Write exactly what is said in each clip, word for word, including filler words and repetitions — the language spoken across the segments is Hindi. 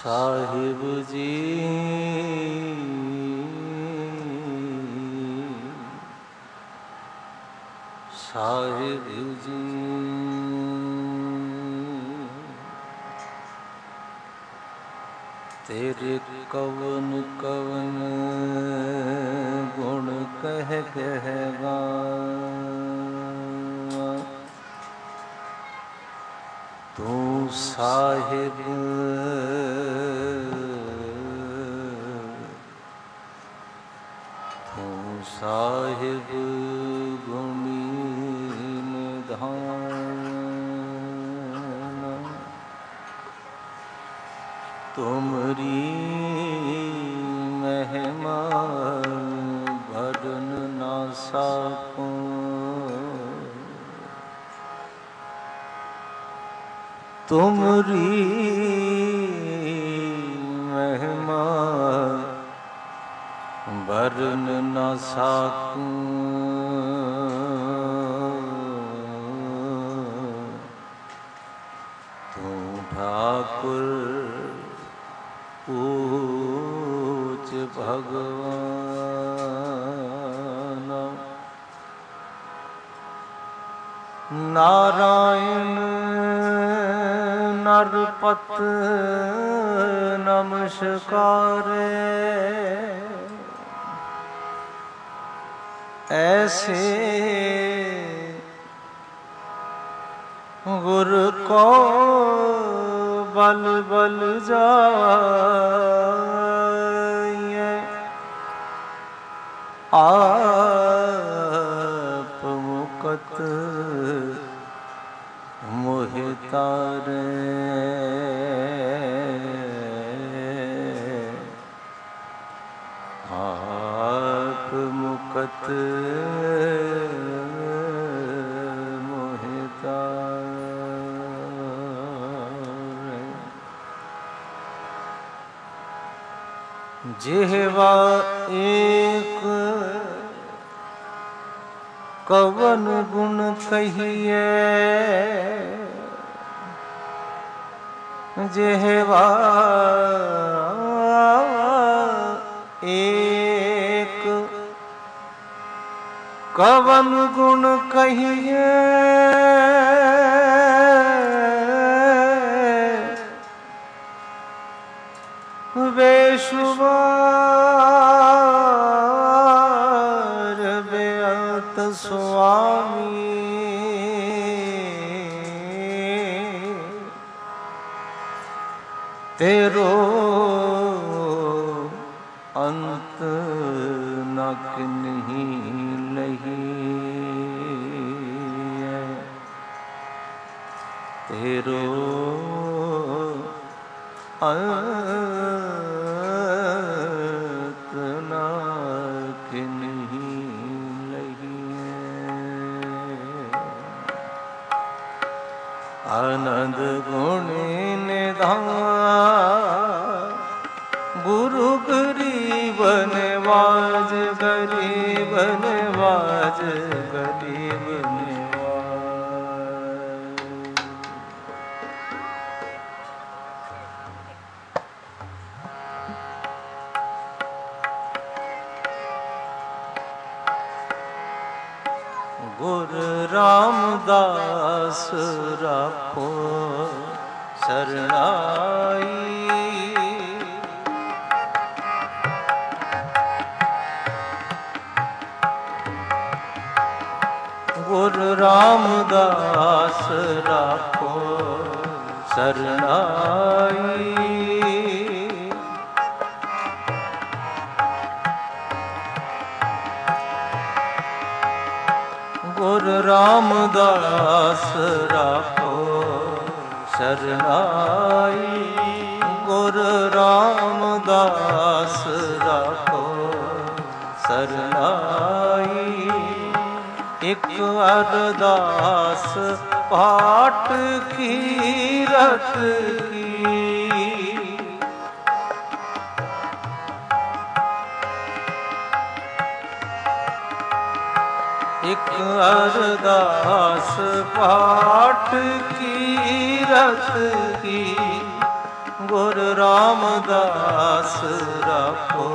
ਸਾਹਿਬ ਜੀ ਸਾਹਿਬ ਜੀ ਤੇਰੇ ਕਵਨ ਕਵਨ ਗੁਣ ਕਹਿ ਕਹੇਗਾ ਤੂੰ ਸਾਹਿਬ ਤੂੰ ਸਾਹਿਬ ਗੁਣੀ ਨਿਧਾਨ ਤੁਮਰੀ ਮਹਿਮਾ ਵਰਨ ਨਾ ਸਾਕੋ ਤੁਮਰੀ ਮਹਿਮਾ ਵਰਨ ਨਾ ਸਾਕੂ ਤੂੰ ਠਾਕੁਰ ਊਚ ਭਗਵਾਨ ਨਾਰਾਇਣ ਨਰਪਤ ਨਮਸਕਾਰੇ ਐਸੇ ਗੁਰ ਕੋ ਬਲ ਬਲ ਜਾਈਏ ਆਪ ਮੁਕਤ ਮੋਹਿ ਤਾਰੇ ਆਪ ਮੁਕਤ ਮੋਹਿ ਤਾਰੇ ਜਿਹਵਾ ਏਕ ਕਵਨ ਗੁਣ ਕਹੀਏ ਜਿਹਵਾ ਏਕ ਕਵਨ ਗੁਣ ਕਹੀਏ ਵੇਸ਼ਵਾਰ ਬੇਅੰਤ ਸੁਆਮੀ ਤੇਰੋ ਅੰਤ ਨਾ ਕਿਨਹੀ ਲਹੀ ਤੇਰੋ ਅੰਤ ਨਾ ਕਿਨਹੀ ਲਹੀ ਆਨੰਦ ਗੁਣੀ ਨਿਧਾਨ ਗੁਰੂ ਗਰੀਬ ਨਿਵਾਜ ਗਰੀਬ ਨਿਵਾਜ ਗਰੀਬ ਨਿਵਾਜ ਗੁਰ ਰਾਮਦਾਸ ਰਾਖੋ ਸਰਣਾਈ ਗੁਰ ਰਾਮਦਾਸ ਰਾਖੋ ਸਰਣਾਈ ਗੁਰ ਰਾਮਦਾਸ ਰਾਖੋ ਸਰਣਾਈ ਗੁਰ ਰਾਮਦਾਸ ਰਾਖੋ ਸਰਣਾਈ ਇਕ ਅਰਦਾਸ ਪਾਠ ਕੀਰਤ ਕੀ ਇਕ ਅਰਦਾਸ ਪਾਠ ਕੀਰਤ ਕੀ ਗੁਰ ਰਾਮਦਾਸ ਰਾਖੋ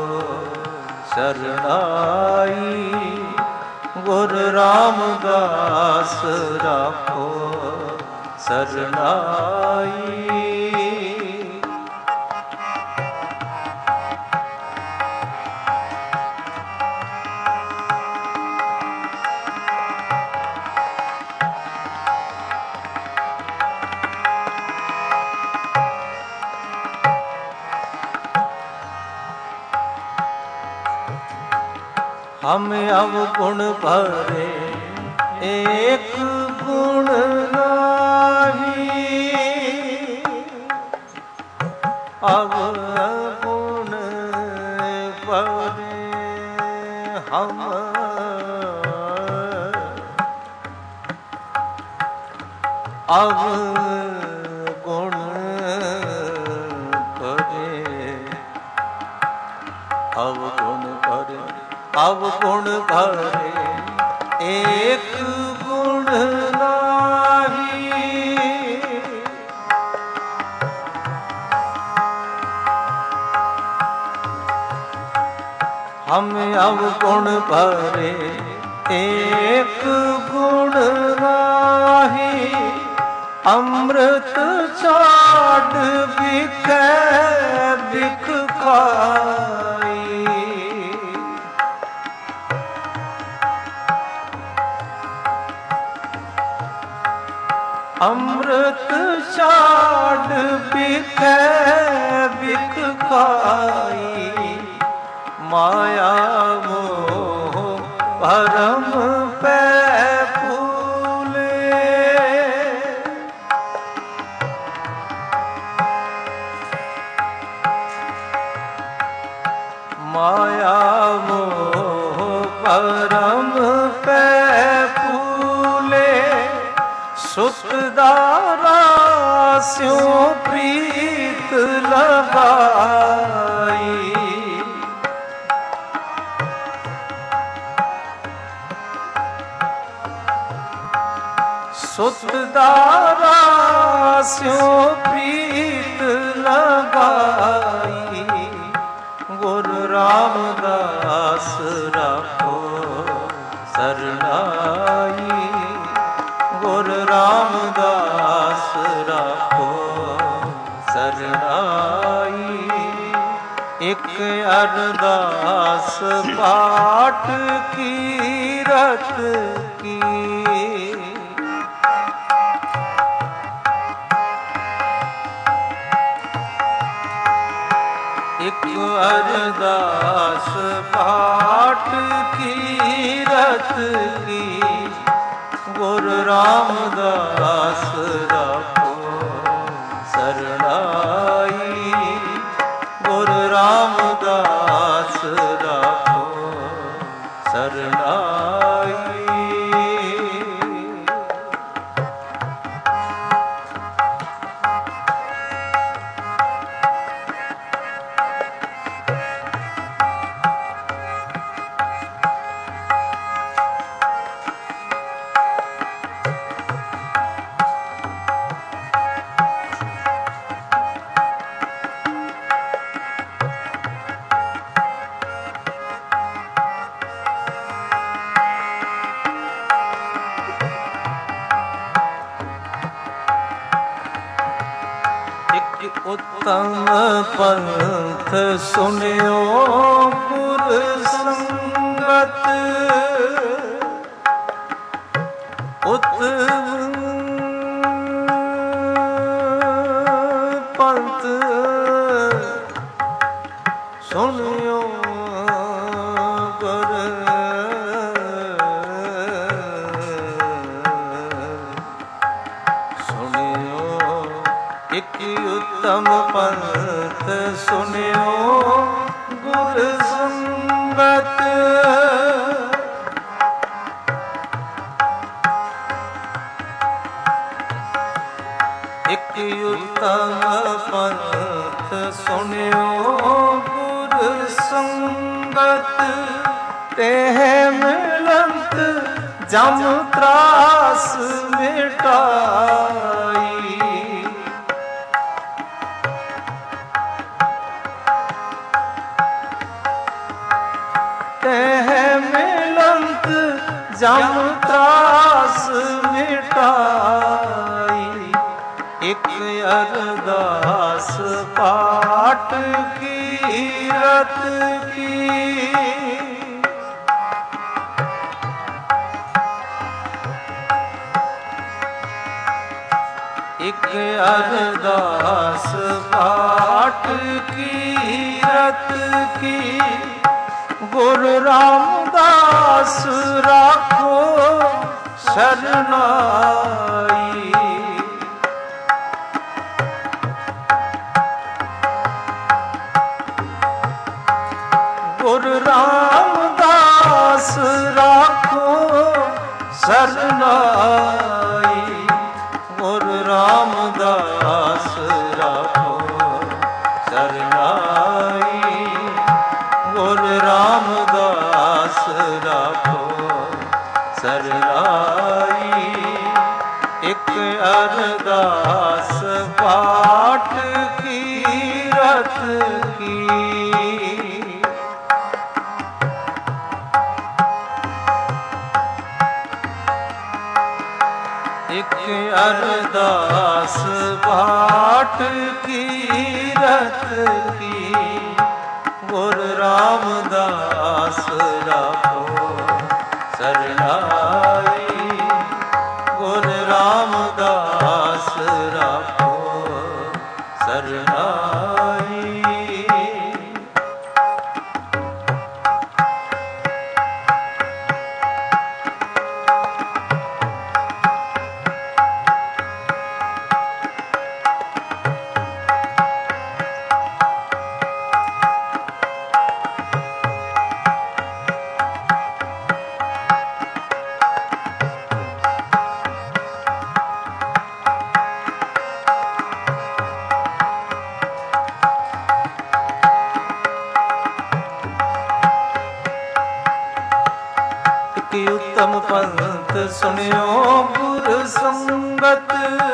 ਸਰਣਾਈ, ਗੁਰ ਰਾਮਦਾਸ ਰਾਖੋ ਸਰਣਾਈ। हम अवगुण भरे एक गुण नाही, अवगुण भरे हम अवगुण भरे, अवगुण भरे अवगुण भरे एक गुण नाही, हम अवगुण भरे एक गुण नाही, अमृत छाड़ बिकै बिख खाई, अमृत छाड़ बिकै बिख खाई, माया मोह भरम पै फूले, माया मोह भरम पै फूले, सुखदारा स्यों प्रीत लगाई, सुखदारा स्यों प्रीत लगाई, गुरु रामदास राखो सरनाई, गुरु रामदास राखो सरनाई। एक अरदास पाठ कीरत की, एक अरदास पाठ कीरत की, गुरु रामदास राखो सरनाई, गुरु रामदास राखो सरनाई। उत्तम पंथ सुनियो गुर संगत, उत्तम पंथ सुनियो गुर, सुनियो एक उत्तम पंथ सुनियो गुर संगत, एक उत्तम पंथ सुनियो गुर संगत, तेह मिलंत जम त्रास मिटाई, जम त्रास मिटाई। एक अरदास पाठ कीरत की। एक अरदास पाठ कीरत की। गुरु रामदास राखो शरनाई। गुरु रामदास राखो शरनाई। गुरु रामदास राखो शरनाई। गुरु रामदास राखो शरनाई। एक अरदास पाठ कीरत की। एक अरदास पाठ कीरत की। गुरु रामदास राखो शरनाई। गुरु रामदास राखो शरनाई। उत्तम पंथ सुनियो गुरु संगत।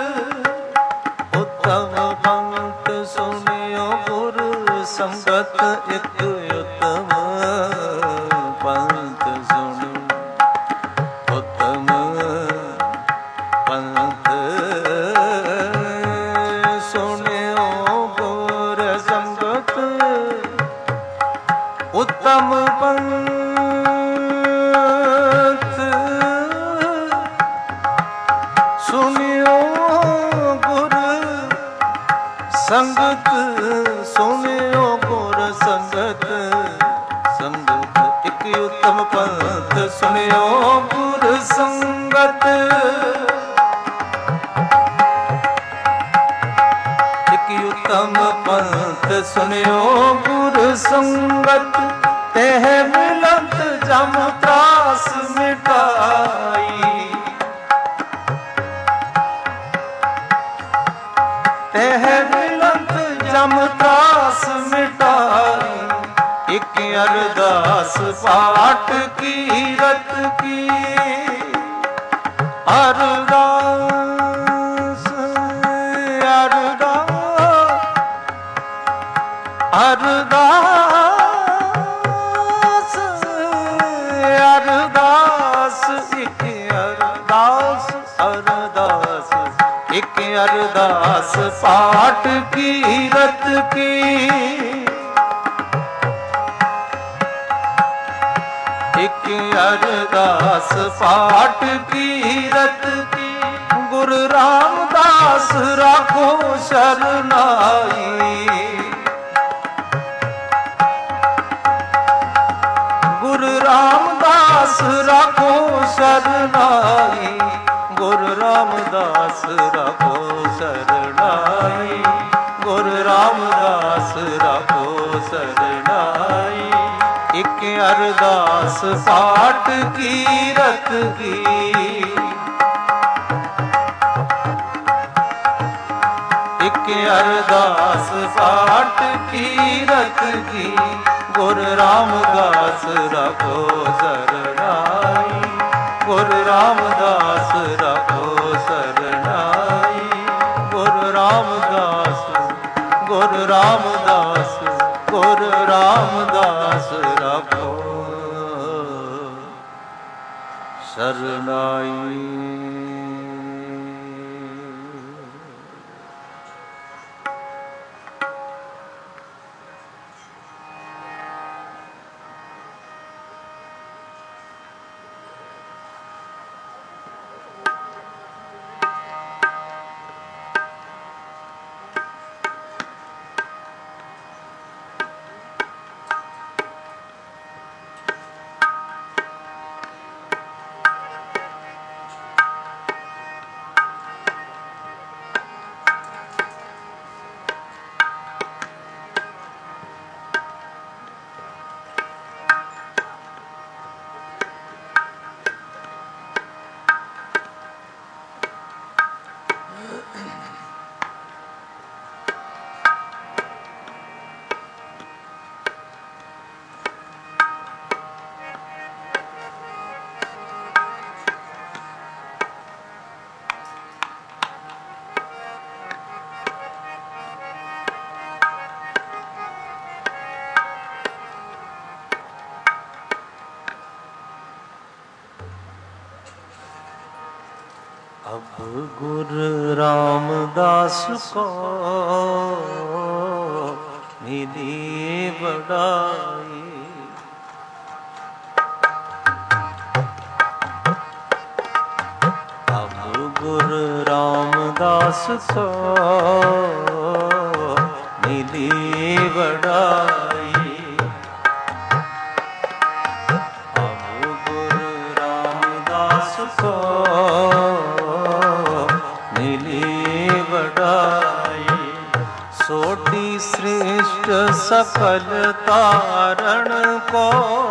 उत्तम पंथ सुनियो गुरु संगत। एक उत्तम पंथ सुनियो। उत्तम पंथ सुनियो गुरु संगत। उत्तम पंथ सुनियो गुरु संगत। सुनियो गुरु संगत। संगत एक उत्तम पंथ सुनियो गुरु संगत। एक उत्तम पंथ सुनियो गुरु संगत। तेह मिलत जम त्रास मिटाई। तेह मिलत जम त्रास मिटाई। एक अरदास पाठ कीरत की। अरदास अरदास अरदास अरदास। एक अरदास अरदास। एक अरदास पाठ कीरत की। एक अरदास पाठ कीरत की। गुरु रामदास राखो शरनाई। गुरु रामदास राखो शरनाई। गुरु रामदास राखो शरनाई। गुरु रामदास राखो शरनाई। एक अरदास पाठ कीरत की। एक अरदास पाठ कीरत की। गुरु रामदास राखो शरनाई। गुरु रामदास राखो शरनाई। गुरु रामदास गुरु रामदास गुरु रामदास राखो शरणाई। अब गुरु रामदास को मिली बड़ाई। अब गुरु रामदास को मिली बड़ाई। अब गुरु रामदास को सोटी श्रेष्ठ सकल तारण को।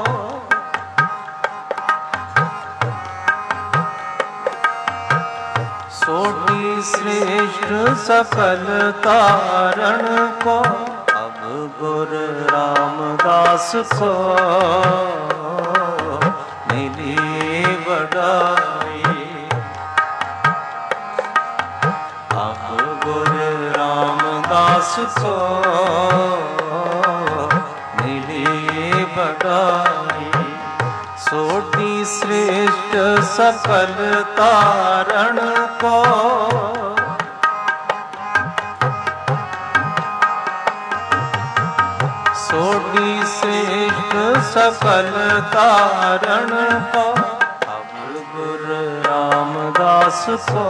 सोटी श्रेष्ठ सकल तारण को। अब गुरु रामदास को मिली बड़ाई। अब गुरु रामदास को मिली बड़ाई। सोटी श्रेष्ठ सकल तारण को। सोटी श्रेष्ठ सकल तारण को। अब गुरु रामदास को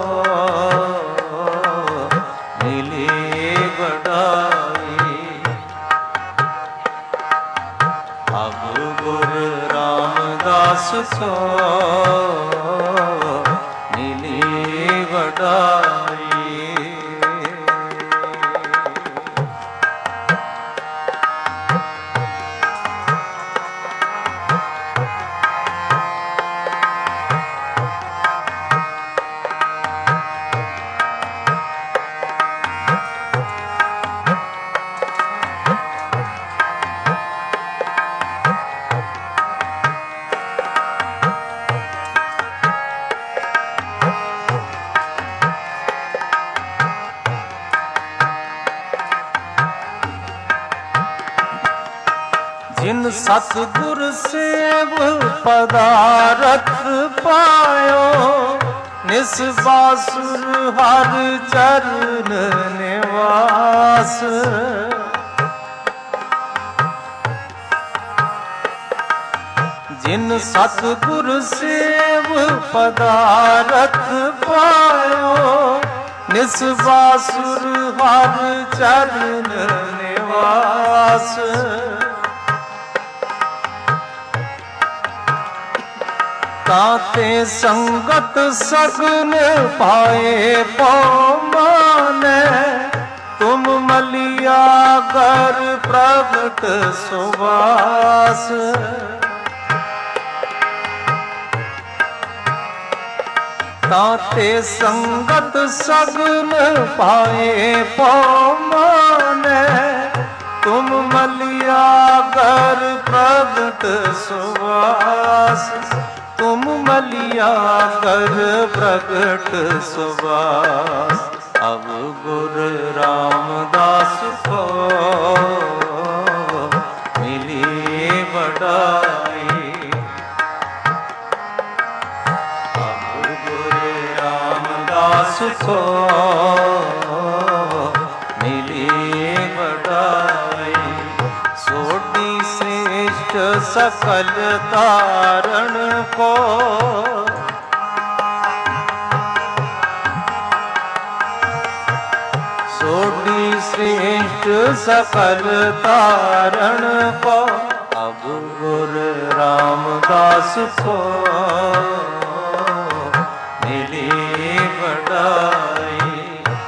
मिली बड़ाई। अब गुरु रामदास को मिली बड़ाई। जिन सतगुर सेव पदारथ पायो। निस्बासुर हर चरण निवास। जिन सतगुर सेव पदारथ पायो। निस्बासुर हर चरण निवास। ताते संगत सगुन पाए पौमाने। तुम मलिया कर प्रगट सुवास। ताते संगत सगुन पाए पौमाने। तुम मलिया कर प्रगट सुवास। तुम मलिया कर प्रगट सुवास। अब गुरु रामदास को मिली बड़ाई। दास को मिली बड़ाई। सोडी श्रेष्ठ सकल तारण को सोडी श्रेष्ठ सकल तारण को अब गुरु रामदास को मिली बड़ाई।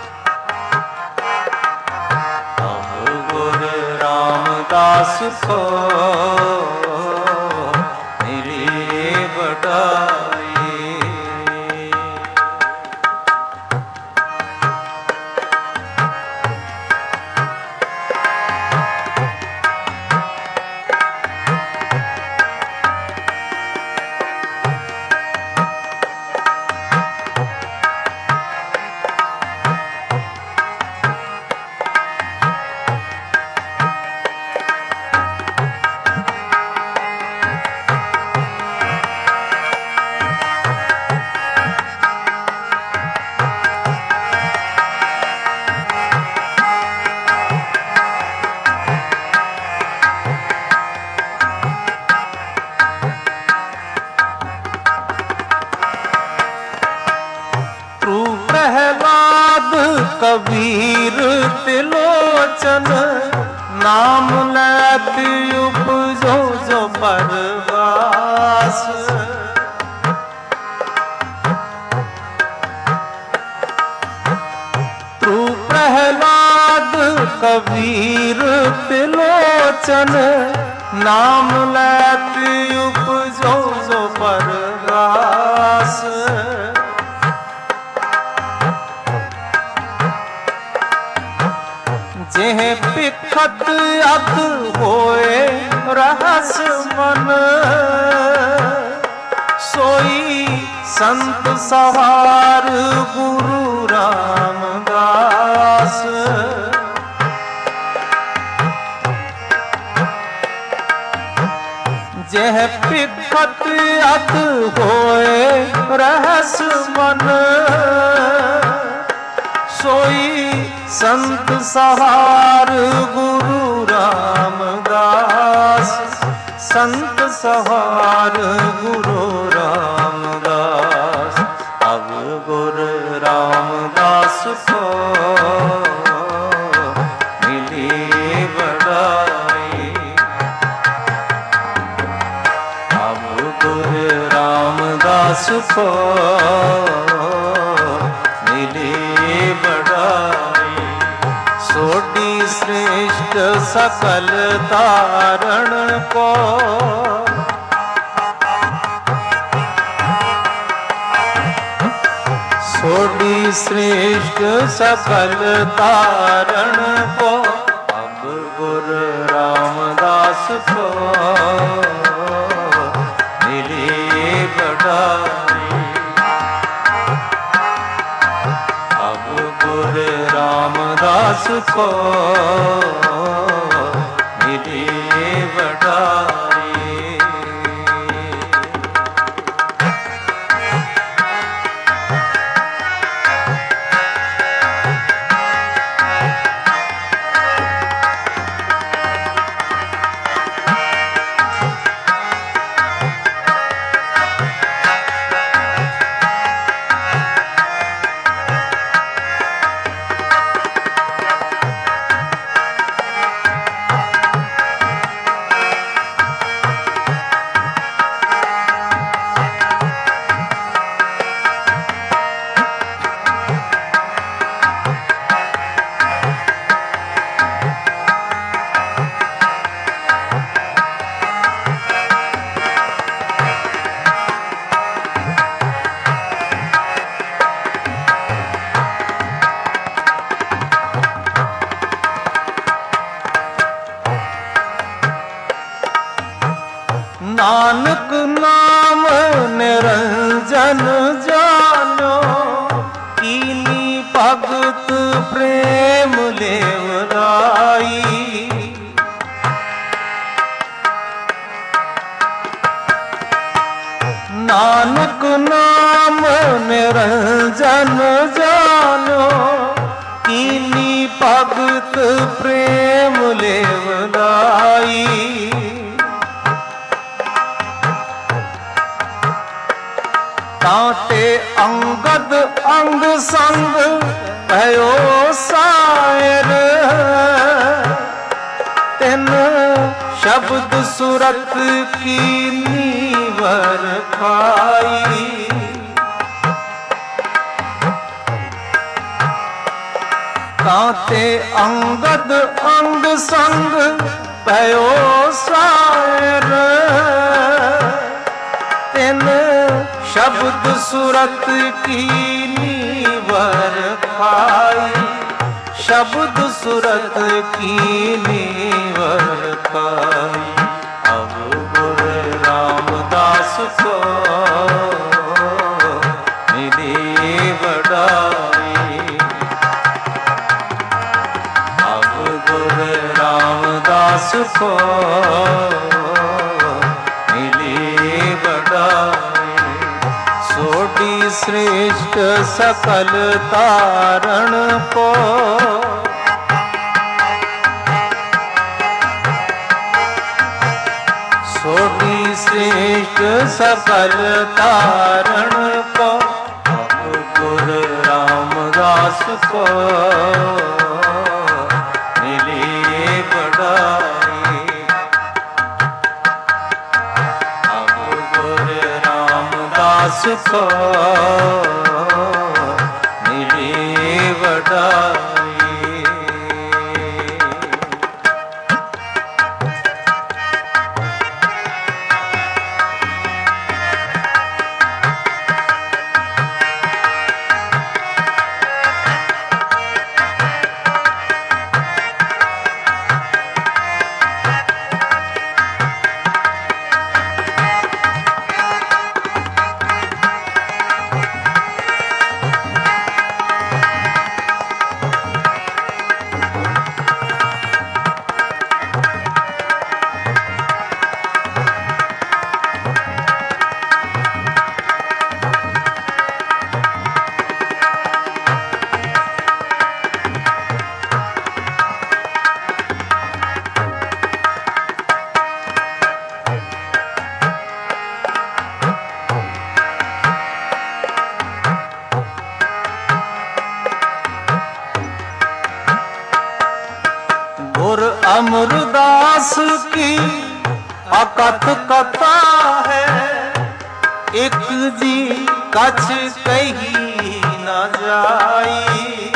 अब गुरु रामदास को मिली बड़ाई। कबीर तिलोचन नाम लेती उपजो जो परवास। तू प्रहलाद कबीर तिलोचन नाम लेती उपजो जो परवास। जेह पिखत अत होए रहस मन सोई संत सवार गुरु रामदास। जेह पिखत अत होए रहस मन सोई संत सहार गुरु रामदास। संत सहार गुरु रामदास। अब गुरु रामदास को मिली बड़ाई। अब गुरु रामदास को मिली बड़ाई। सोडी श्रेष्ठ सकल तारण को सोडी श्रेष्ठ सकल तारण को अब गुरु रामदास को मिली बड़ाई। अब गुरु रामदास को मिली बड़ाई। नानक नाम निरंजन जानो कीनी भगत प्रेम लेवराई। नानक नाम निरंजन जानो, कीनी भगत प्रेम लेवलाई। ताते अंगद अंग संग भयो सायर, तिन शब्द सुरत की नीवर खाई। ताते अंगद अंग संग भयो सायर, तिन शब्द सुरत की नीवर खाई। शब्द सुरत की नीवर खाई। अब गुरु रामदास को मिली बड़ाई। अब गुरु रामदास को मिली बड़ाई। सोडी श्रेष्ठ सकल तारण को, सोडी श्रेष्ठ सकल तारण को। अब गुरु रामदास को मिली बड़ाई। अब गुरु रामदास को मिली बड़ाई। अमरदास की अकथ कथा है, एक जी कछ कही न जाई।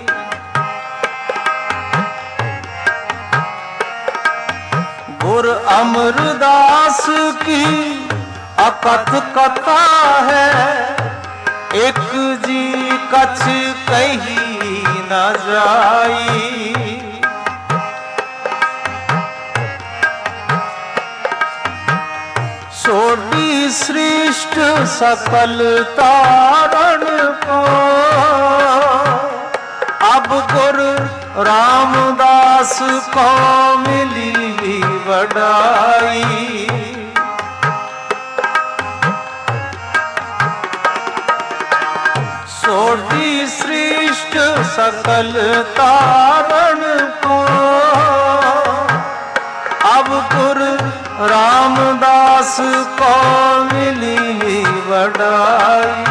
गुरु अमरदास की अकथ कथा है, एक जी कछ कही न जाई। सोडी श्रेष्ठ सकल तारण को, अब गुरु रामदास को मिली बड़ाई। सोडी श्रेष्ठ सकल तारण को, अब गुरु रामदास को मिली बड़ाई।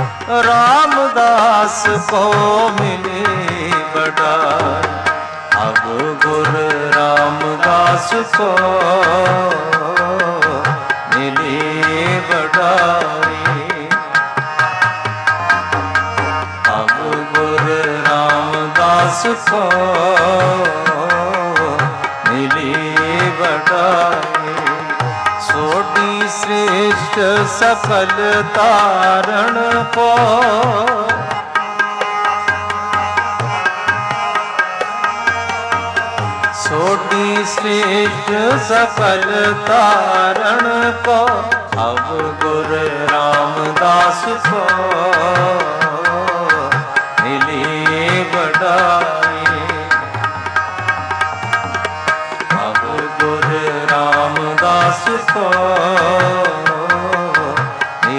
रामदास को मिली बड़ाई। अब गुरु रामदास को मिली बड़ाई। अब गुरु रामदास को मिली बड़ाई। सोडी श्रेष्ठ सकल तारण को, सोडी श्रेष्ठ सकल तारण को, अब गुरु रामदास को मिली बड़ाई। अब गुरु रामदास को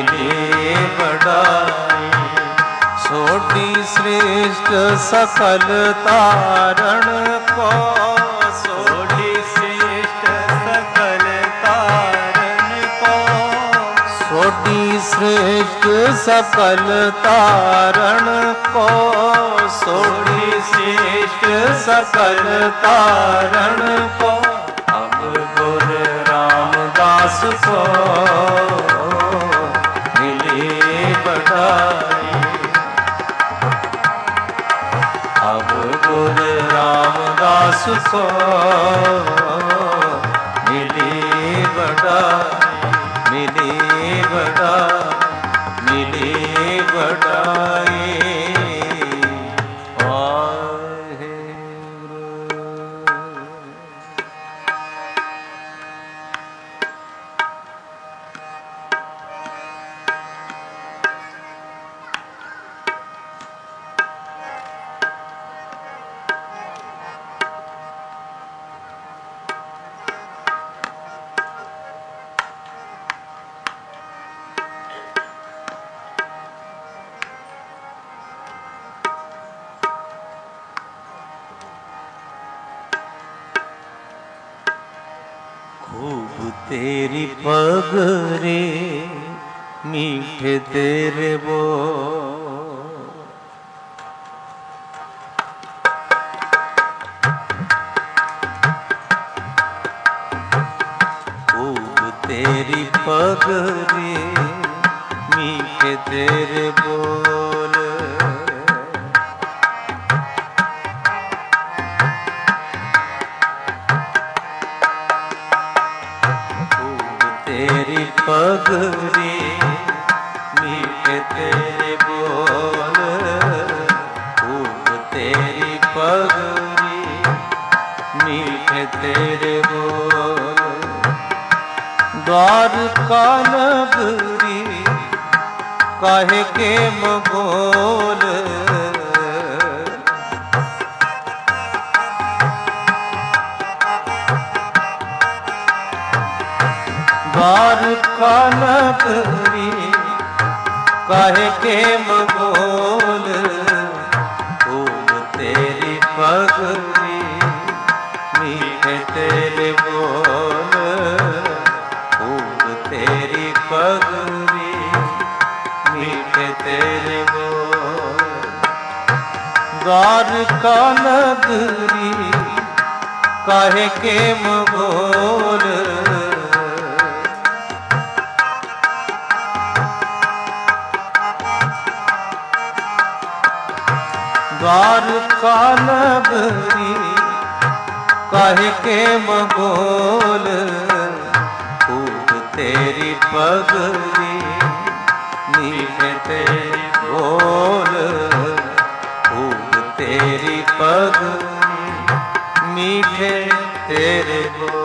श्रेष्ठ सकल तारण को, सोढ़ी श्रेष्ठ सकल तारण को, सोढ़ी श्रेष्ठ सकल तारण को, सोढ़ी श्रेष्ठ सकल तारण को, अब गुरु रामदास को मिली बड़ाई, अब गुरु रामदास को मिली बड़ाई, मिली बड़ाई, मिली बड़ाई। खूब तेरी पग रे मीठे तेरे वो, खूब तेरी पग रे मीठे तेरे बोल, तेरी पग रे मीठे तेरे बोल, खूब तेरी पग रे मीठे तेरे बोल, द्वारका नगरी काहे के मगोल, द्वारका नगरी काहे के मगोल, खूब तेरी पग रे मीठे तेरे बोल, खूब तेरी पग रे मीठे तेरे बोल, द्वारका नगरी काहे के मगोल, द्वारका नगरी काहे के मगोल, खूब तेरी पग रे मीठे तेरे बोल, खूब तेरी पग मीठे तेरे बोल।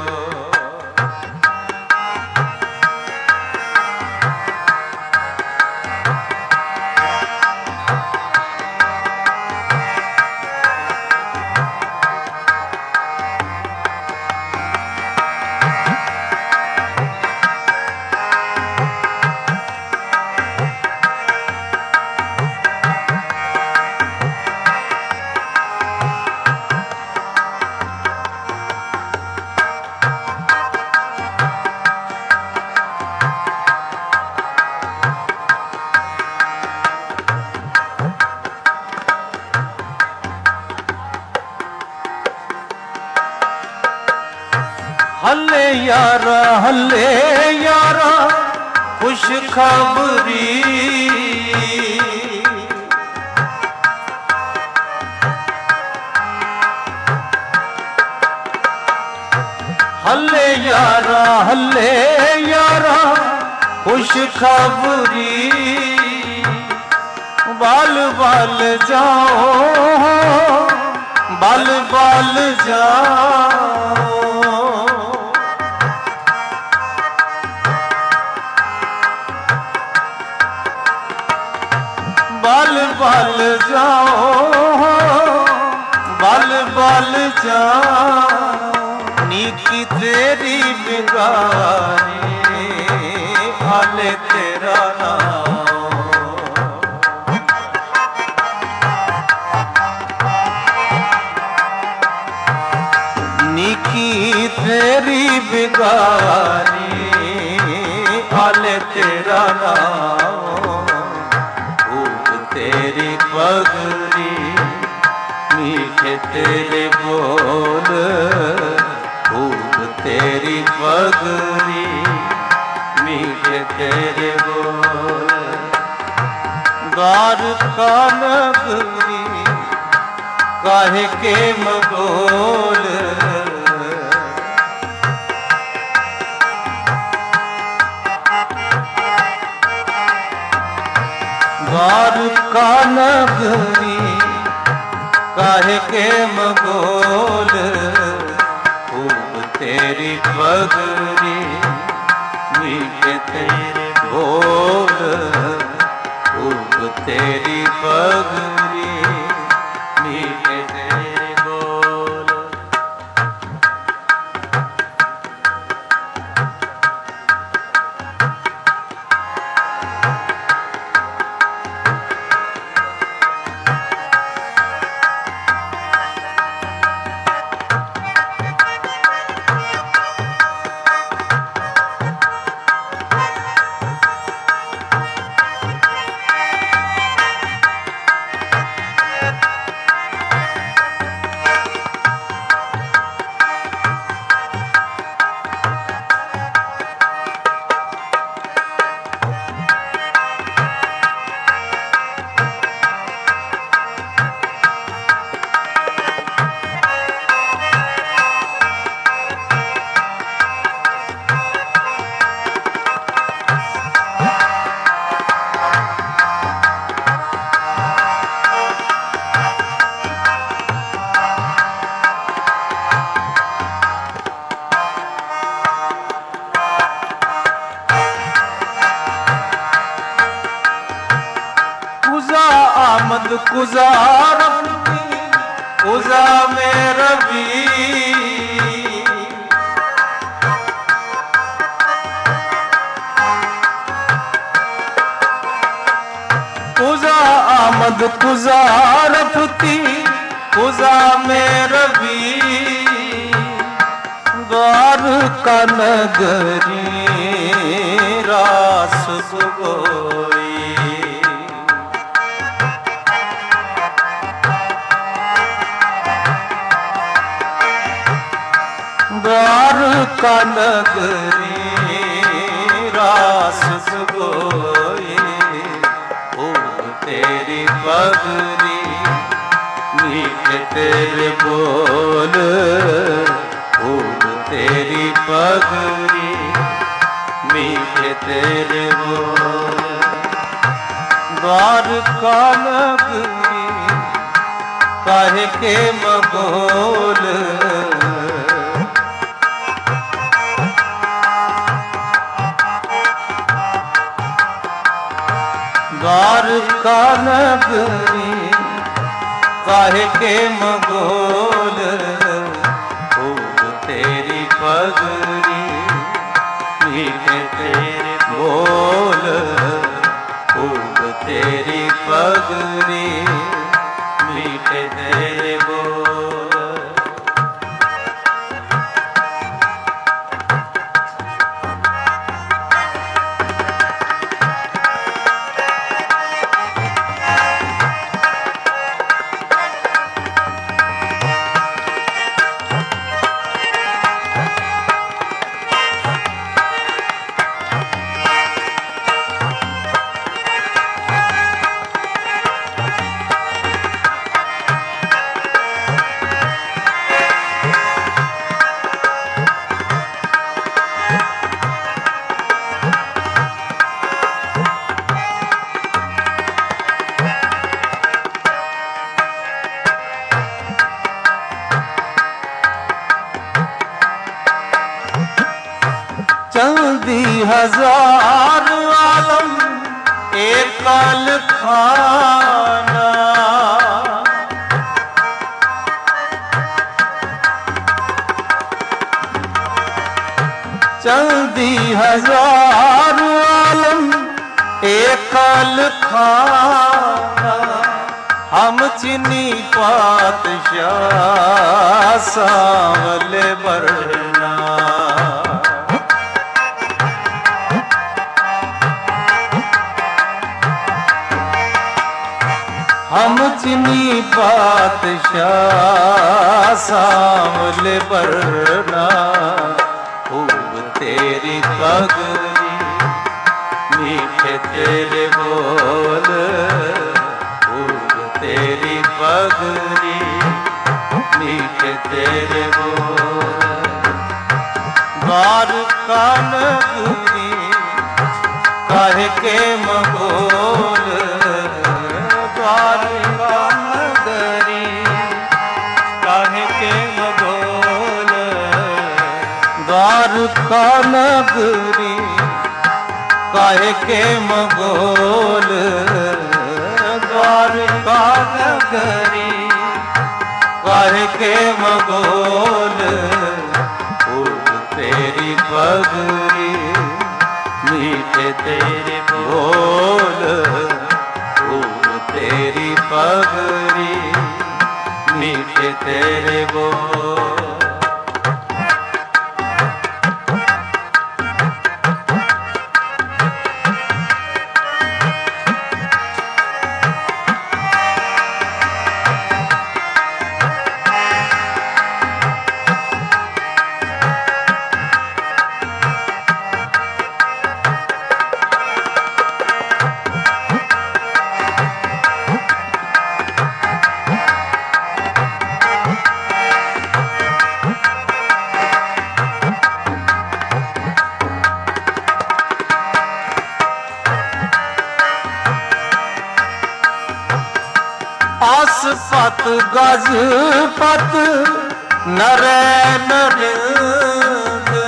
हल्ले यारा हल्ले यारा खुश खबरी, हल्ले यारा हल्ले यारा खुश खबरी, बाल बाल जाओ बाल बाल जाओ, बाल बाल जाओ बाल बाल जाओ, नीकी तेरी बिगारी हाले तेरा नाम, नीकी तेरी बिगारी आले तेरा नाम खूब तेरी पगड़ी मीठे तेरे बोल खूब तेरी पगड़ी मीठे तेरे बोल द्वारका नगरी काहे के मगोल द्वारका नगरी काहे के मगोल खूब तेरी पगड़ी मीठे तेरे बोल खूब तेरी पगड़ी मीठे तेरे बोल आमद कुजा रब्बी कुजा में रबी कुजा आमद कुजा रफती कुजा में रबी द्वारका नगरी रास गोई द्वारका नगरी रास गोई खूब तेरी पगड़ी मीठे तेरे बोल खूब तेरी पगड़ी मीठे तेरे बोल द्वारका नगरी काहे के मगोल द्वारका नगरी काहे के मगोल खूब तेरी पगड़ी मीठे तेरे बोल खूब तेरी पगड़ी मीठे तेरे बोल चंदी हजार आलम एकल खाना चंदी हजार आलम एकल खाना हम हम चिनी पातशाह सांवले बरना। हम चिनी पातशाह सांवले बरना। खूब तेरी पगड़ी मीठे तेरे बोल, तेरी पगड़ी मीठे तेरे बोल। द्वारका नगरी काहे के मगोल, द्वारका नगरी काहे के मगोल। द्वारका नगरी काहे के मगोल। द्वारका नगरी काहे के मगोल। खूब तेरी पगड़ी मीठे तेरे बोल, खूब तेरी पगड़ी मीठे तेरे बोल। आसपत गजपत नरे नरिंद।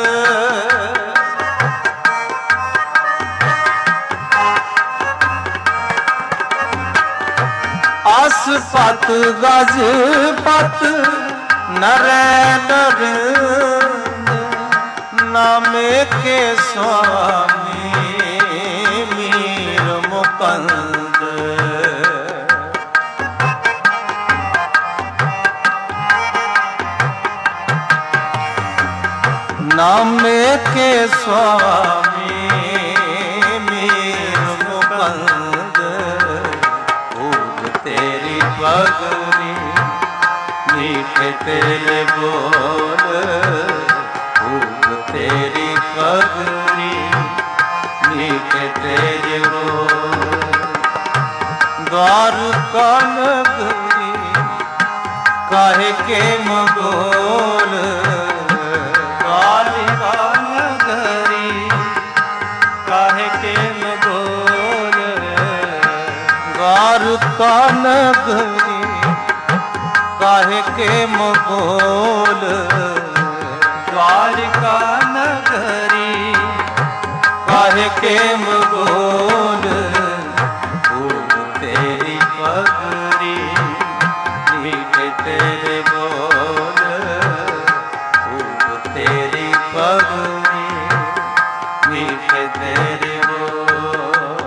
आसपत गजपत नरे नरिंद। नामे के स्वामी मीर मुकंद। नामे के स्वामी मीर मुकंद। खूब तेरी पगड़ी मीठे तेरे बोल, खूब तेरी पगड़ी मीठे तेरे बोल। द्वारका नगरी काहे के मगोल। द्वारका नगरी काहे के मगोल। द्वारका नगरी काहे के मगोल। द्वारका नगरी काहे के मगोल। खूब तेरी पगड़ी मीठे तेरे बोल, खूब तेरी पगड़ी मीठे तेरे बोल।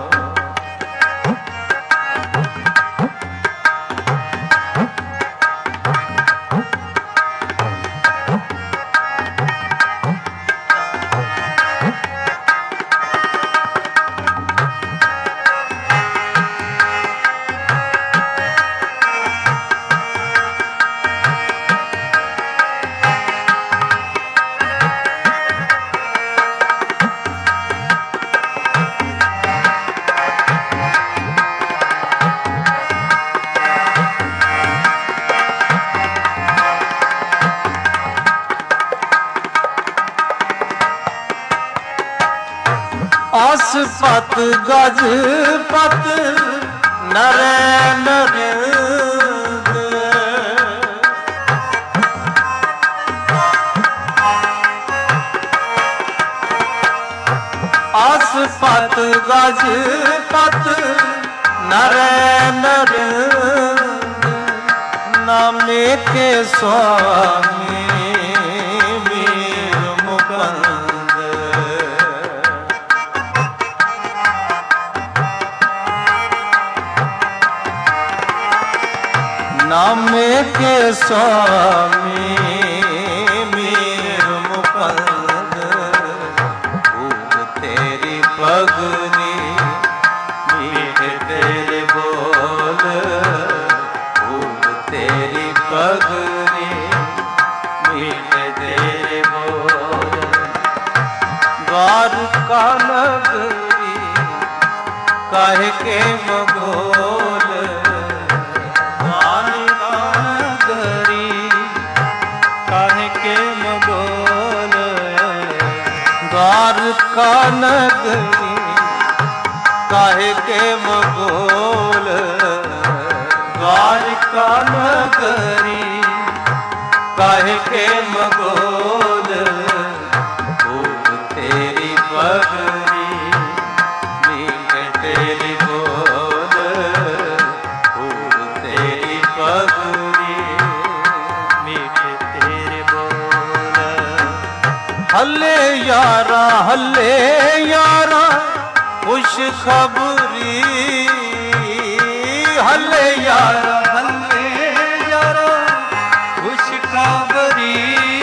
आसपत गजपत नरे नरिंद। आसपत गजपत नरे नरिंद। नामे के स्वामी मीर मुकंद। नामे के स्वामी मीर मुकंद भूख तेरी पगनी मीठे तेरे बोल भूख तेरी पगनी मीठे तेरे बोल द्वारका नगरी काहे के मगोल द्वारका नगरी काहे के मगोल द्वारका नगरी काहे के मगोल द्वारका नगरी काहे के मगोल भूख तेरी पगरी मीठे तेरी बोल भूख तेरी पगरी मीठे तेरे बोल हल्ले यारा हल्ले यारा खुश खबरी हल्ले यारा हल्ले यारा खुश खबरी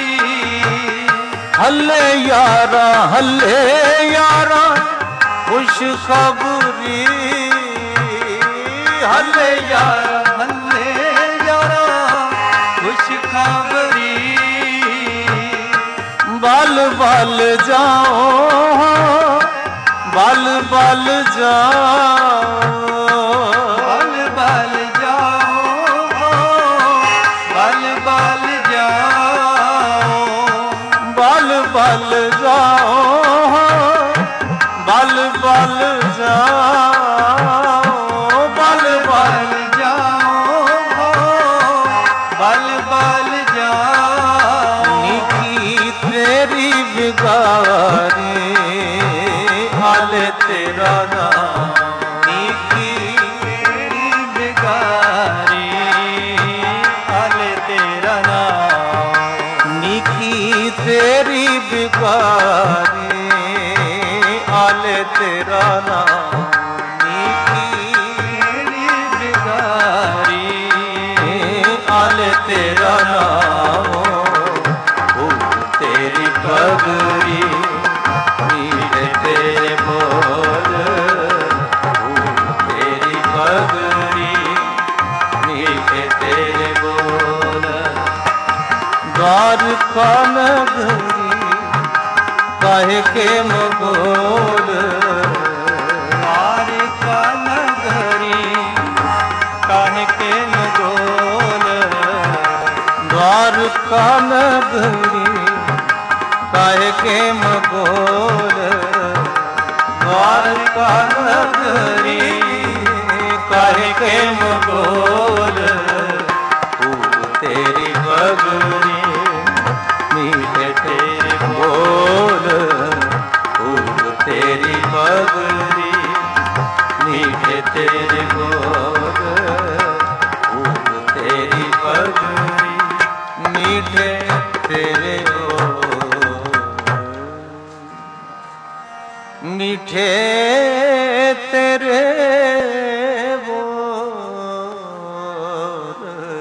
हल्ले यारा हल्ले यारा खुश खबरी हल्ले यारा हल्ले यारा खुश खबरी बाल बाल जाओ बाल बाल जाओ बाल बाल जाओ बाल बाल जाओ बाल बाल जाओ बाल बाल जाओ बाल बाल जाओ बाल बाल जाओ निकी तेरी बिगारी हाले तेरा नाम निकी तेरी बिगारी हाले तेरा नाम निकी तेरी बिगारी हाले तेरा नाम निकी तेरी बिगारी हाले तेरा नाम भूख तेरी पगरी मीठे तेरे बोल भूख तेरी पगरी मीठे तेरे बोल द्वारका नगरी काहे के मगोल द्वारका नगरी काहे के मगोल द्वारका नगरी काहे के मगोल द्वारका नगरी काहे के मगोल भूख तेरी पगरी मीठे तेरे बोल भूख तेरी पगरी मीठे तेरे बोल भूख तेरी पगरी मीठे तेरे मीठे तेरे बोल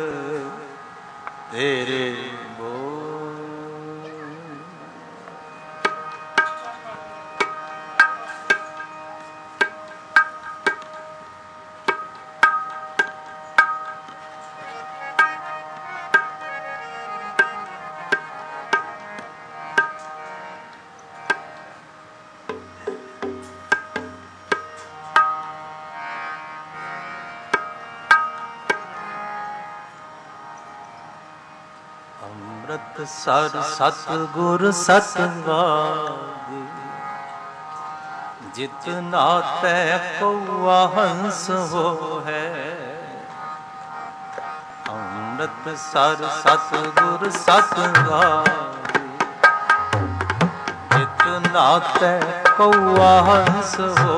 तेरे बोल अमृत सर सतगुर सतवाद जितना तय कौआ हंस हो है अमृत सर सतगुर सतवाद जितना तय कौआ हंस हो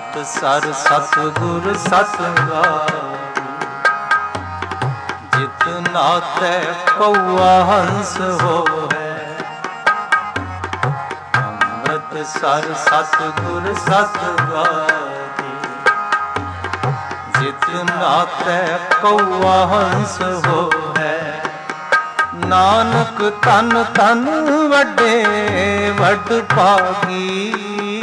सर सतगुर सतवाद जित नाथै कौआ हंस होवै। अमृत सर सतगुर सतवारी, जित नाथै कौआ हंस होवै। नानक तन तन वड्डे वड भागी,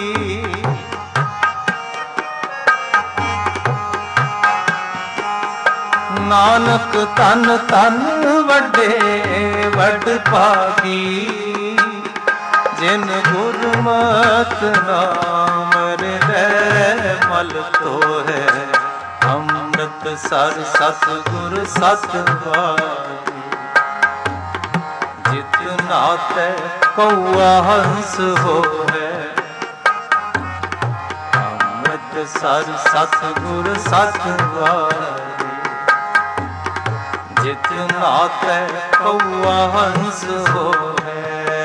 नानक तन तन वड्डे वड भागी। जिन गुरमत नाम हृदय मल तोहै। अमृत सर सतगुर सतवारी, जित नाथै कौआ हंस होवै। अमृत सर सतगुर सतवारी, जित नाथै कौआ हंस होवै।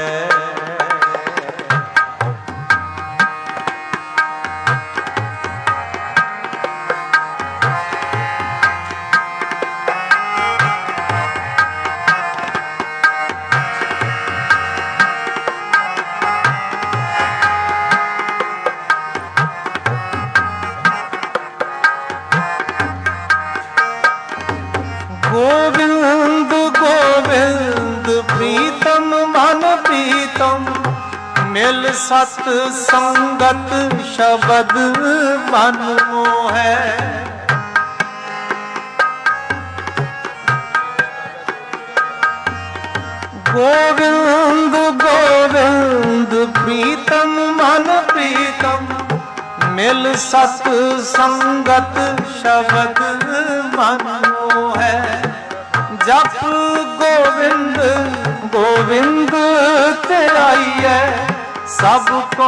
गोविंद गोविंद प्रीतम मन प्रीतम, मिल सत संगत शबद मन मोहै। गोविंद गोविंद प्रीतम मन प्रीतम, मिल सत संगत शबद मन मोहै। जप गोविंद गोविंद तेराइयै, सबको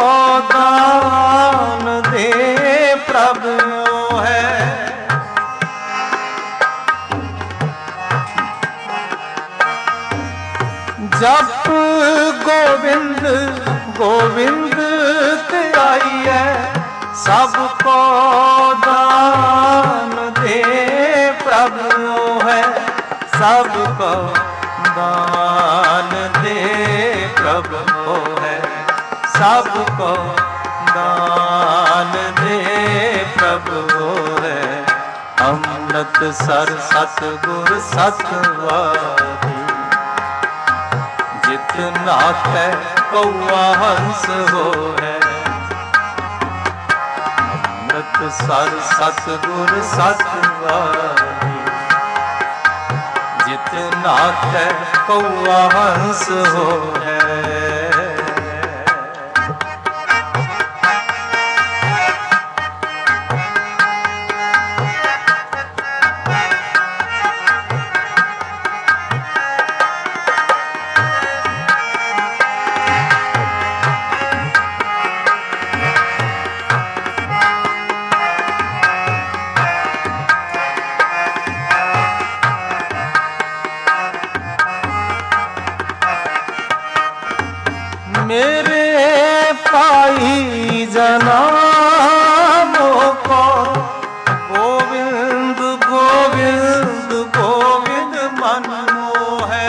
दान दे प्रभु है। जप गोविंद गोविंद तेराइयै, सबको दान दे प्रभु है। सबको दान दे प्रभु है। सबको दान दे प्रभु है। अमृत सर सतगुर सतवारी, जित नाथै कौआ हंस होवै। अमृत सर सतगुर सतवारी, जित नाथै कौआ हंस होवै। मेरे पाई जनामों को गोविंद गोविंद गोविंद मन मोहै।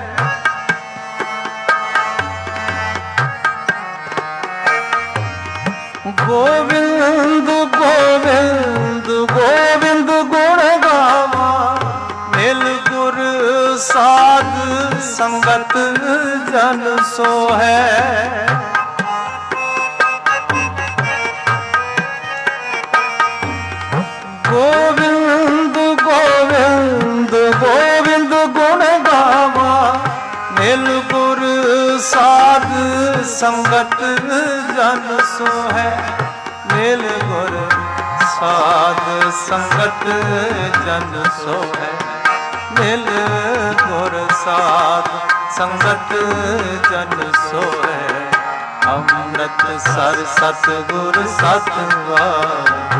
गोविंद गोविंद गोविंद गुण गावा, मिल गुर साध संगत जन सो है। गोविंद गोविंद गोविंद गुण गावा, मिल गुर साध संगत जन सो है। मिल गुर साध संगत जन सो है। मिल गुर साध संगत जन सोहै। अमृत सर सतगुर सतवारी,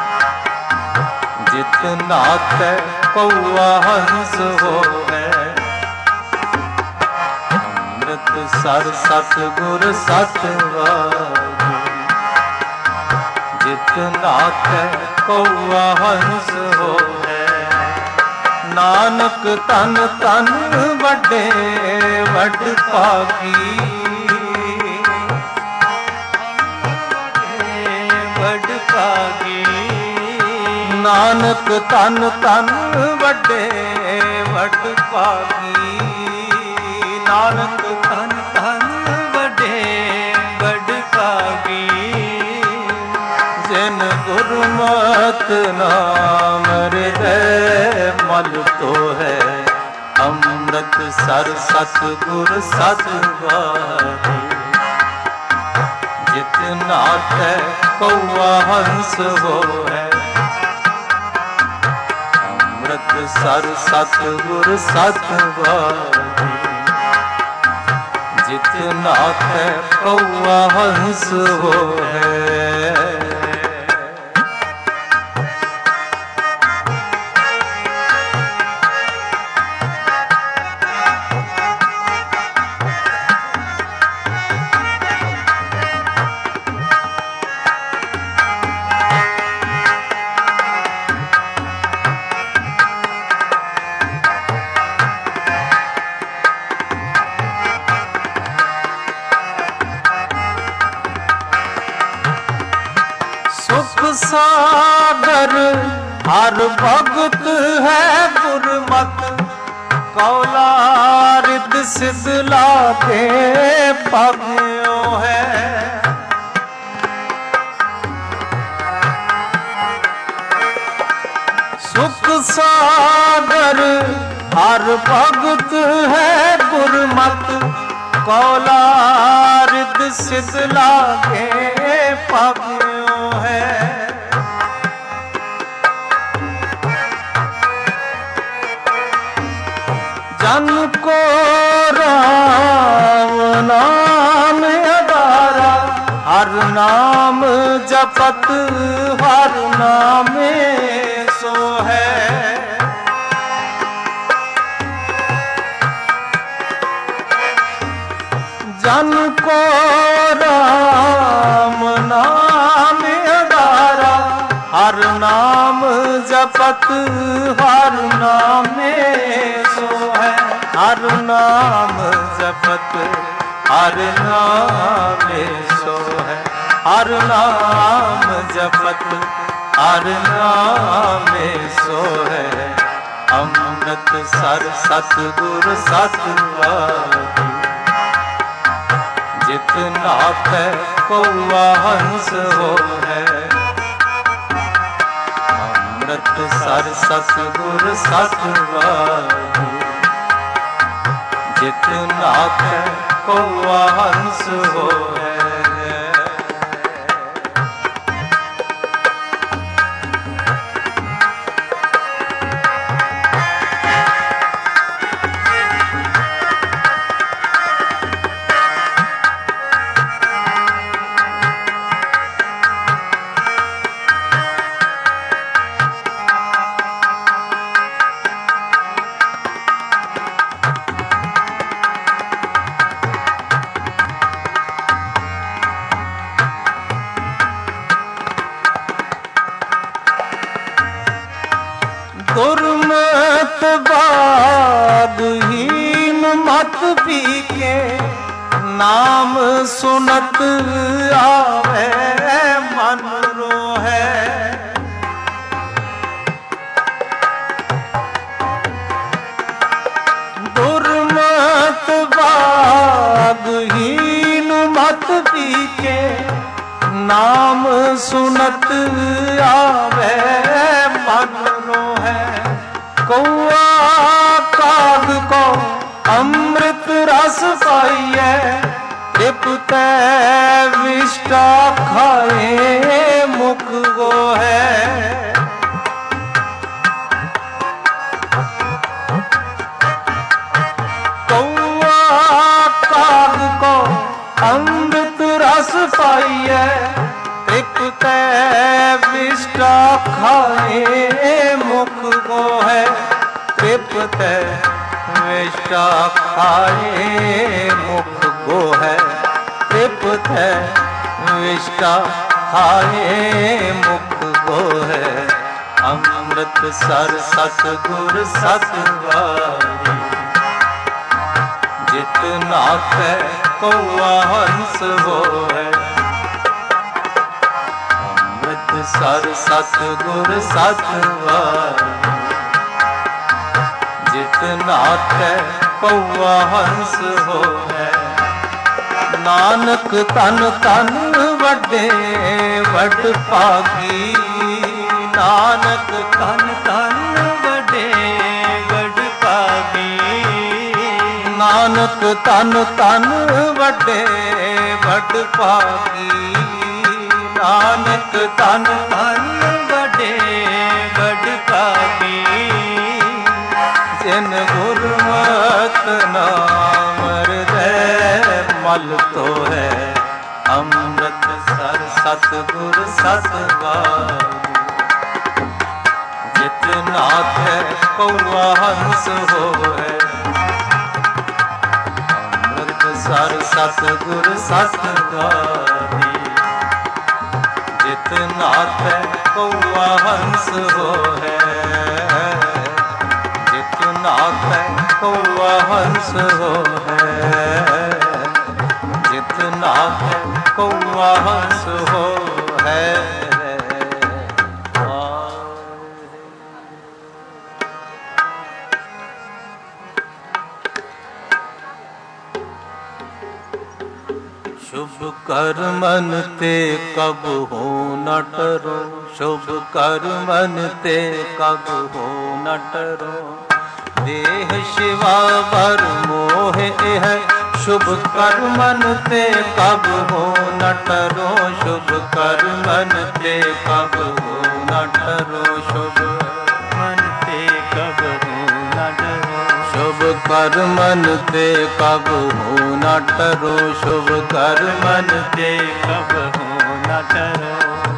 जित नाथै कौआ हंस होवै। अमृत सर सतगुर सतवारी, जित नाथै कौआ हंस होवै। नानक तन तन वड्डे वड भागी, वड भागी। नानक तन तन वड्डे वड भागी, नानक तन तन वड्डे वड भागी। जिन गुरमत नाम हृदय मल तो है, अमृत सर सतगुर सतवारी। जितना है कौआ हंस वो है, अमृत सर सतगुर सतवारी। जितना है कौआ हंस वो है। सागर हर भगत है गुरमत, कौला रिद सिद्ध लाके पगयो है। सुख सागर हर भगत है गुरमत, कौला रिद सिद्ध लाके पगयो है। जन को राम नाम अदारा, हर नाम जपत हर नामे सो है। जन को राम नाम अदारा, हर नाम जपत हर नामे सो है। हर नाम जपत हर नामे सो है, हर नाम जपत हर नामे सो है। अमृत सर सतगुर सतवारी। जितना है कौआ हंस वो है, अमृत सर सतगुर सतवारी। जितना है कौआ हंस वो है। दुर्मत बादहीन मत पी के, नाम सुनत आवे मन रोहे। दुर्मत बादहीन मत पी के, नाम सुनत आवे मन रोहे। कौआ काग को अमृत रस पाइए, तृप्त विष्टा खाए मुख गो है। कौआ काग को अमृत रस पाइए, तृप्त विष्टा खाए मुख को है। तृप्त विष्टा खाए मुख को है। तृप्त विष्टा खाए मुख को है। अमृत ਅੰਮ੍ਰਿਤਸਰ ਸਤਿਗੁਰ ਸਤਿਵਾਰੀ ਜਿਤ ਨਾਥੈ ਕਉਆ ਹੰਸ ਹੋਇ ਅੰਮ੍ਰਿਤਸਰ ਸਤਿਗੁਰ ਸਤਿਵਾਰੀ ਜਿਤ ਨਾਥੈ ਕਉਆ ਹੰਸ ਹੋਇ ਨਾਨਕ ਤਨ ਤਨ ਵੱਡੇ ਵੱਡ ਭਾਗੀ ਨਾਨਕ ਤਨ ਤਨ ਵੱਡੇ ਵੱਡ ਭਾਗੀ ਨਾਨਕ ਤਨ ਤਨ ਵੱਡੇ ਵੱਡ ਭਾਗੀ ਨਾਨਕ ਤਨ ਤਨ ਵੱਡੇ ਵੱਡ ਭਾਗੀ ਜਿਨ ਗੁਰਮਤਿ ਨਾਮ ਹਿਰਦੈ ਮਲ ਤੋਹੈ ਅੰਮ੍ਰਿਤਸਰ ਸਤਿਗੁਰ ਸਤਿਵਾਰੀ ਜਿਤ ਨਾਥੈ ਕਉਆ ਹੰਸ ਹੋਇ ਅੰਮ੍ਰਿਤਸਰ ਸਤਿਗੁਰ ਸਤਿਵਾਰੀ ਜਿਤ ਨਾਥੈ ਕਉਆ ਹੰਸ ਹੋਇ ਜਿਤ ਨਾਥੈ ਕਉਆ ਹੰਸ ਹੋਇ ਜਿਤ ਨਾਥੈ ਕਉਆ ਹੰਸ ਹੋਇ शुभ कर्मन ते कब हो न टरो शुभ कर्मन ते कब हो न टरो देह शिवा वर मोह एह शुभ कर्मन ते कब हो न टरो शुभ कर्मन ते कब हो न टरो शुभ मन ते कब हो न डरो शुभ कर्मन ते कब हो न टरो शुभ कर्मन ते कब हो न डरो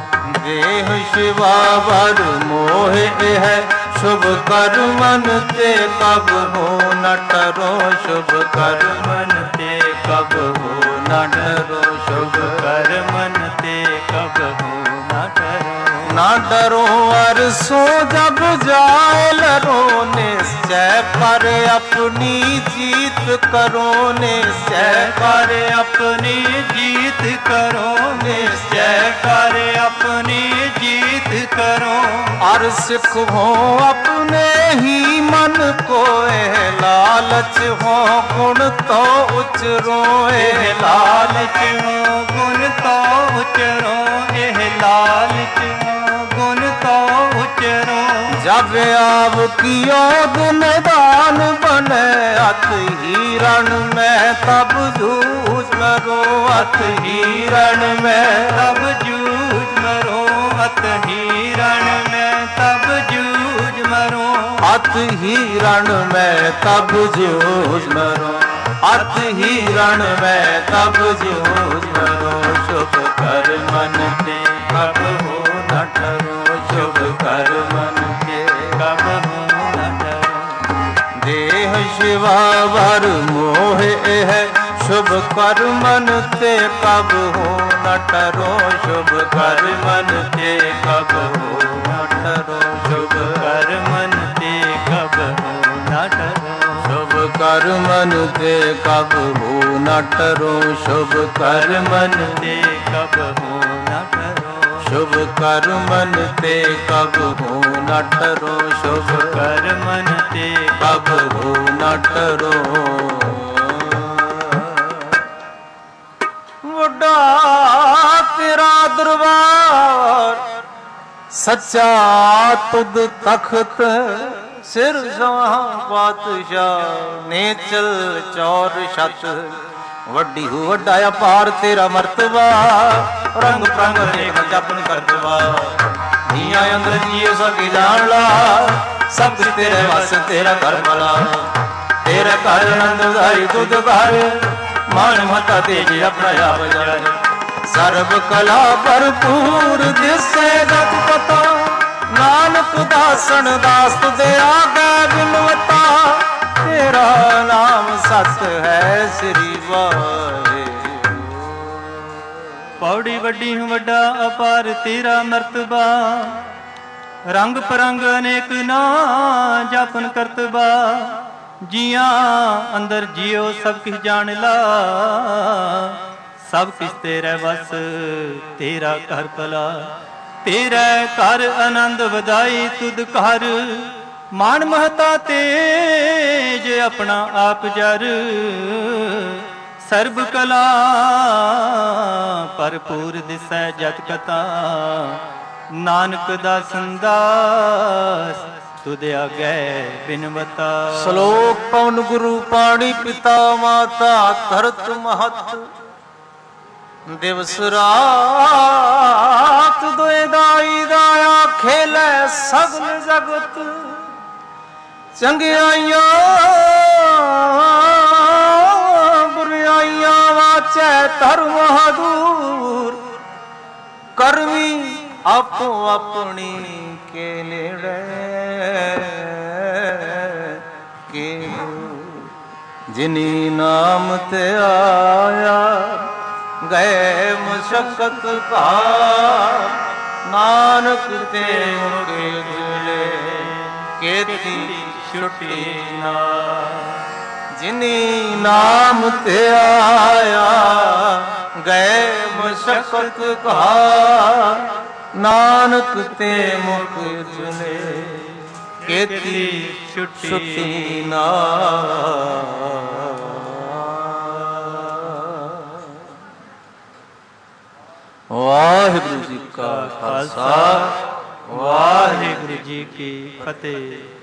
देह शिवा वर मोह एह शुभ कर्मन ते कब हो न टरो शुभ कर्मन ते कब हो न टरो शुभ कर्मन ते कब हो न डरो ना डरो अरसो जब जाए लरो निश्चय पर अपनी जीत करो निश्चय कर अपनी जीत करो निश्चय कर अपनी जीत करो और सिख हो अपने ही मन को ए लालच हो गुण तो उचरो ए लालच हो गुण तो उचरो एह लालच हो गुण तो उचरो जब आव कियो गुण दान बने अत हिरण में तब जूझ मरो अत हिरण में तब जूझ मरो अत हिरण में तब जूझ मरो अत हिरण में तब जूझ मरो अत हिरण में तब जूझ मरो शुभ कर्मन ते कब हो न टरो शुभ कर्मन ते कब हो न डरो देह शिवा वर मोह एह शुभ कर्मन ते कब हो न टरो शुभ कर्मन ते कब हो न टरो शुभ कर्मन ते कब हो न डरो शुभ कर्मन ते कब हो न टरो शुभ कर्मन ते कब हो न डरो शुभ कर्मन ते कब हो न टरो शुभ कर्मन ते कब हो न टरो ਵੱਡਾ ਤੇਰਾ ਦਰਬਾਰ ਸੱਚਾ ਤੁਧ ਤਖਤ ਸਿਰ ਜਹਾਂ ਪਾਤਸ਼ਾਹ ਨੇਚਲ ਚੌਰ ਛਤ ਵੱਡੀ ਹੋ ਵੱਡਾ ਅਪਾਰ ਤੇਰਾ ਮਰਤਬਾ ਰੰਗ ਪ੍ਰੰਗ ਦੇਖ ਜਪਨ ਕਰਦਵਾ ਨੀਆਂ ਅੰਦਰ ਜੀਏ ਸਭ ਜਾਣ ਲਾ ਸਭ ਕੁਛ ਤੇਰੇ ਵਸ ਤੇਰਾ ਕਰਮ ਲਾ ਤੇਰੇ ਘਰ ਆਨੰਦਦਾਈ ਤੁਧ ਘਰ मान मता तेज अपना आप जाए सर्व कला भरपूर जिसे गत पता नानक दासन दास तुझे आगे बिनवता तेरा नाम सत है श्री वाहे पौड़ी वड्डी हूँ वड्डा अपार तेरा मर्तबा ਰੰਗ ਪਰੰਗ ਅਨੇਕ ਨਾ ਜਾਪਨ ਕਰਤਬਾ, ਜੀਆਂ ਅੰਦਰ ਜਿਉ ਸਭ ਕਿਛ ਜਾਣ ਲਾ। ਸਭ ਕਿਛ ਤੇਰੇ ਵਸ ਤੇਰਾ ਘਰ ਭਲਾ, ਤੇਰੇ ਘਰ ਆਨੰਦ ਵਧਾਈ ਤੁਧ ਘਰ। ਮਾਨ ਮਹਤਾ ਤੇਜ ਆਪਣਾ ਆਪ ਜਰ, ਸਰਬ ਕਲਾ ਭਰਪੂਰ ਦਿਸੈ ਜਤ ਕਤਾ। ਨਾਨਕ ਦਾ ਸੰਦਾਸ ਤੁਧ ਆਗੇ ਬਿਨਵਤਾ। ਸ਼ਲੋਕ ਪਵਨ ਗੁਰੂ ਪਾਣੀ ਪਿਤਾ ਮਾਤਾ ਧਰਤ ਮਹਤ। ਦਿਵਸ ਰਾਤ ਦੋਇ ਦਾਈ ਦਾਇਆ ਖੇਲੇ ਸਗਲ ਜਗਤ। ਚੰਗਿਆਈਆਂ ਬੁਰਾਈਆਂ ਵਾਚੈ ਧਰਮ ਹਦੂਰ। ਕਰਮੀ ਆਪੋ ਆਪਣੀ ਕੇ ਲੇੜੇ ਕੇ। ਜਿਨੀ ਨਾਮ ਤੇ ਆਇਆ ਗਏ ਮੁਸ਼ਕਤ ਭਾਰ। ਨਾਨਕ ਤੇ ਮੁਕੇ ਜੁਲੇ ਕੇਤੀ ਛੁੱਟੀ ਨਾ। ਜਿਨੀ ਨਾਮ ਤੇ ਆਇਆ ਗਏ ਮੁਸ਼ਕਤ ਭਾਰ। ਨਾਨਕ ਤੇ ਮੁਕ ਜੁਲੇ ਕੇਤੀ ਛੁੱਟੀ ਨਾ। ਵਾਹਿਗੁਰੂ ਜੀ ਕਾ ਖਾਲਸਾ, ਵਾਹਿਗੁਰੂ ਜੀ ਕੀ ਫਤਿਹ।